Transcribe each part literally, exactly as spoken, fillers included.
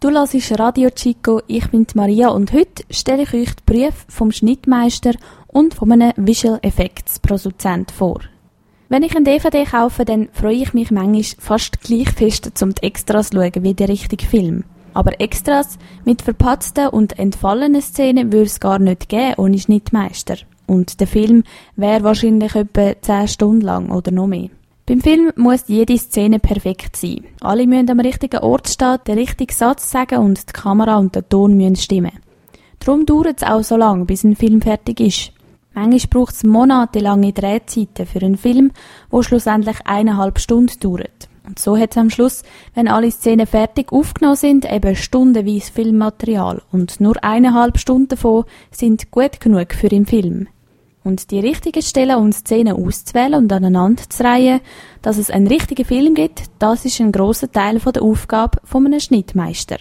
Du hörst Radio Chico, ich bin die Maria und heute stelle ich euch die Berufe vom Schnittmeister und von einem Visual Effects Produzent vor. Wenn ich ein D V D kaufe, dann freue ich mich manchmal fast gleich fest, um die Extras zu schauen wie der richtige Film. Aber Extras mit verpatzten und entfallenen Szenen würde es gar nicht geben ohne Schnittmeister. Und der Film wäre wahrscheinlich etwa zehn Stunden lang oder noch mehr. Beim Film muss jede Szene perfekt sein. Alle müssen am richtigen Ort stehen, den richtigen Satz sagen und die Kamera und der Ton müssen stimmen. Darum dauert es auch so lange, bis ein Film fertig ist. Manchmal braucht es monatelange Drehzeiten für einen Film, der schlussendlich eineinhalb Stunden dauert. Und so hat es am Schluss, wenn alle Szenen fertig aufgenommen sind, eben stundenweise Filmmaterial. Und nur eineinhalb Stunden davon sind gut genug für den Film. Und die richtigen Stellen und Szenen auszuwählen und aneinander zu reihen, dass es einen richtigen Film gibt, das ist ein grosser Teil der Aufgabe von einem Schnittmeister.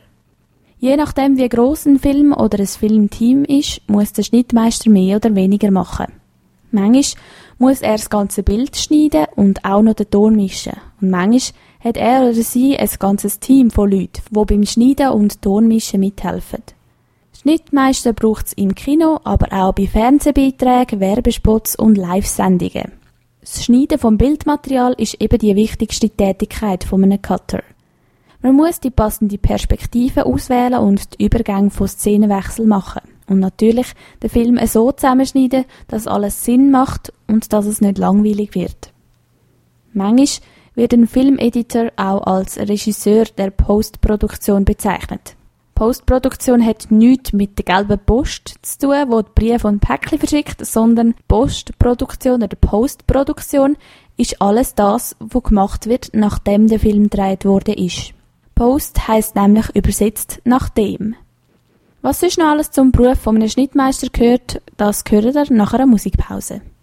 Je nachdem, wie gross ein Film oder ein Filmteam ist, muss der Schnittmeister mehr oder weniger machen. Manchmal muss er das ganze Bild schneiden und auch noch den Ton mischen. Und manchmal hat er oder sie ein ganzes Team von Leuten, die beim Schneiden und Tonmischen mithelfen. Schnittmeister braucht es im Kino, aber auch bei Fernsehbeiträgen, Werbespots und Live-Sendungen. Das Schneiden vom Bildmaterial ist eben die wichtigste Tätigkeit von einem Cutter. Man muss die passende Perspektive auswählen und die Übergänge von Szenenwechsel machen. Und natürlich den Film so zusammenschneiden, dass alles Sinn macht und dass es nicht langweilig wird. Manchmal wird ein Filmeditor auch als Regisseur der Postproduktion bezeichnet. Postproduktion hat nichts mit der gelben Post zu tun, die die Briefe und Päckchen verschickt, sondern Postproduktion oder Postproduktion ist alles das, was gemacht wird, nachdem der Film gedreht worden ist. Post heisst nämlich übersetzt nachdem. Was sonst noch alles zum Beruf von einem Schnittmeister gehört, das gehört ihr nach einer Musikpause.